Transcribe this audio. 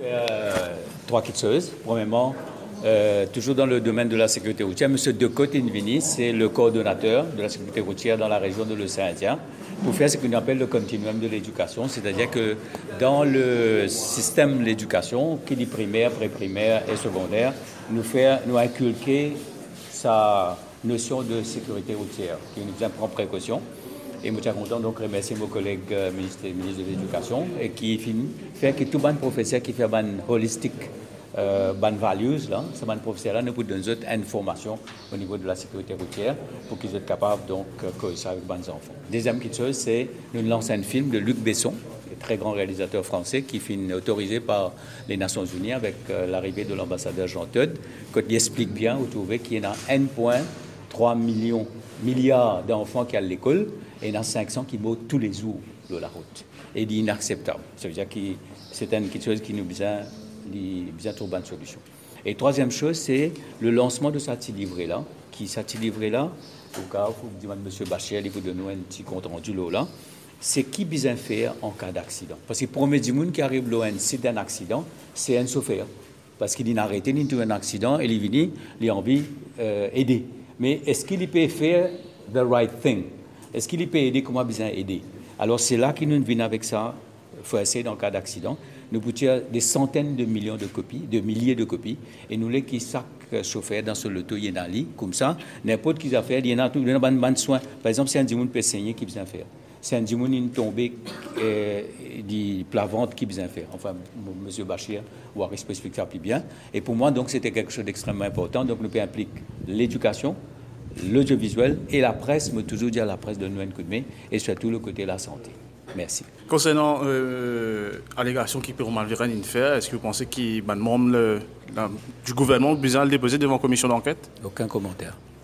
Trois petites choses. Premièrement, toujours dans le domaine de la sécurité routière, M. Decote Invini, c'est le coordonnateur de la sécurité routière dans la région de l'océan Indien, pour faire ce qu'on appelle le continuum de l'éducation, c'est-à-dire que dans le système de l'éducation, qui dit primaire, pré-primaire et secondaire, nous inculquer sa notion de sécurité routière, qui nous prendre précaution. Et je suis content donc remercier mes collègues ministres de l'Éducation et qui fait que tout le professeur qui fait une holistique ban values là, ce ban professeur là nous peut donner d'autres informations au niveau de la sécurité routière pour qu'ils soient capables donc que ça avec les enfants. Deuxième chose, c'est nous lançons un film de Luc Besson, très grand réalisateur français qui est autorisé par les Nations Unies avec l'arrivée de l'ambassadeur Jean Teud, qui explique bien, vous trouvez qu'il y a 1,3 milliard d'enfants qui sont à l'école et il y en a 500 qui meurent tous les jours de la route. Et c'est inacceptable. Ça veut dire que c'est quelque chose qui nous besoin trouver une solution. Et troisième chose, c'est le lancement de ce petit livret-là, au cas où vous dites M. Bachir, il vous donne un petit compte rendu là, c'est qui besoin faire en cas d'accident. Parce que le premier du monde qui arrive là, c'est un accident, c'est un chauffeur. Parce qu'il a arrêté, il a un accident, et il est venu, il a envie d'aider. Mais est-ce qu'il peut faire the right thing? Est-ce qu'il peut aider? Comment besoin aider? Alors c'est là qu'il nous vient avec ça. Il faut essayer dans le cas d'accident. Nous pouvons des centaines de millions de copies, de milliers de copies, et nous les qui chaque chauffeur dans ce loto il y a un lit comme ça. N'importe qui a fait, il y a un soin. Par exemple, si un dimoun peut saigner, qui besoin faire? Si un dimoun est tombé du plat-ventre, qui besoin faire? Enfin, M. Bachir ou Aris peut expliquer ça plus bien. Et pour moi, donc, c'était quelque chose d'extrêmement important. Donc, nous pouvons impliquer l'éducation, l'audiovisuel et la presse, mais toujours dire la presse donne nous un coup de main, et surtout le côté de la santé. Merci. Concernant l'allégation qui peut malgré une faire, est-ce que vous pensez que les membres du gouvernement ont besoin de le déposer devant la commission d'enquête? Aucun commentaire.